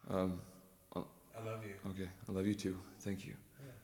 Um, uh, I love you. okay, I love you too. Thank you.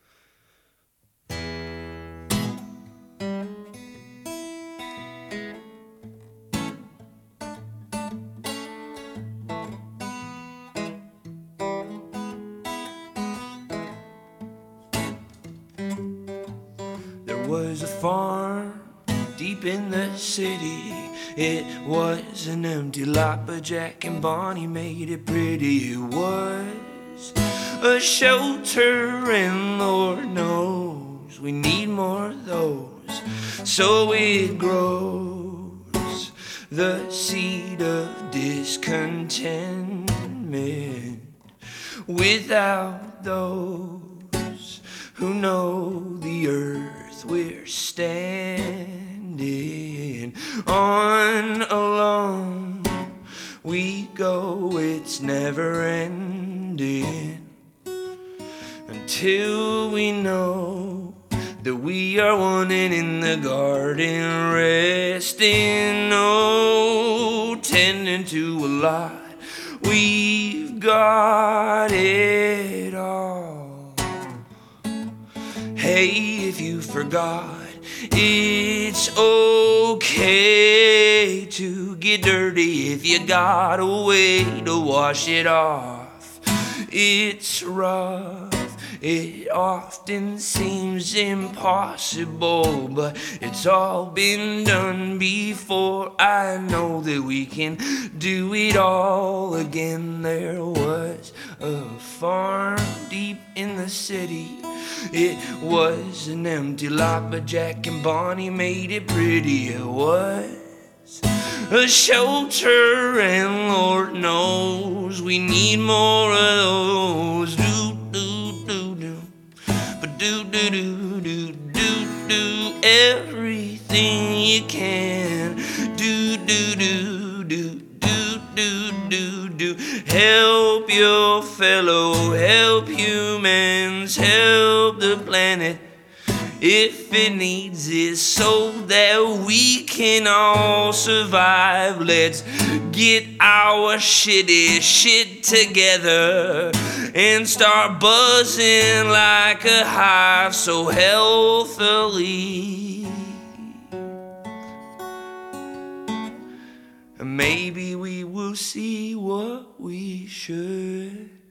There was a farm deep in the city. It was an empty lot, but Jack and Bonnie made it pretty. It was a shelter, and Lord knows we need more of those. So it grows the seed of discontentment. Without those who know the earth we're standing on alone, we go, it's never ending, until we know that we are one and in the garden resting. Oh, tending to a lot, we've got it all. Hey, if you forgot, it's okay to get dirty if you got a way to wash it off. It's rough, it often seems impossible, but it's all been done before. I know that we can do it all again. There was a farm deep in the city. It was an empty lot, but Jack and Bonnie made it pretty. It was a shelter, and Lord knows we need more of those. Do do do do, but do do do do do do everything you can. Do do do do do do do do. Help your fellow, help humans, help the planet if it needs it, so that we can all survive. Let's get our shitty shit together and start buzzing like a hive so healthily. And maybe we will see what we should